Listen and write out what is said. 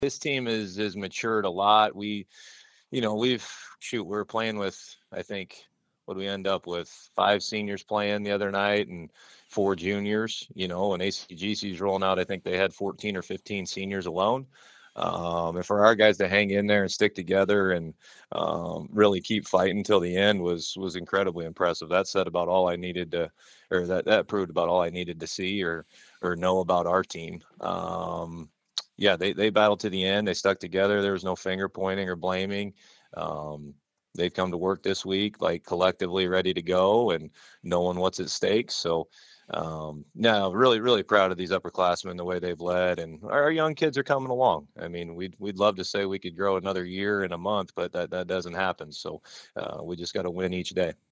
This team is matured a lot. We're playing with, I think, what do we end up with? Five seniors playing the other night and four juniors, and ACGC's rolling out. I think they had 14 or 15 seniors alone. And for our guys to hang in there and stick together and really keep fighting until the end was incredibly impressive. That said about all I needed to, or that proved about all I needed to see or know about our team. Yeah, they battled to the end. They stuck together. There was no finger pointing or blaming. Um, they've come to work this week like collectively ready to go and knowing what's at stake. So, no, really, really proud of these upperclassmen, the way they've led, and our young kids are coming along. I mean, we'd love to say we could grow another year in a month, but that doesn't happen. So, we just got to win each day.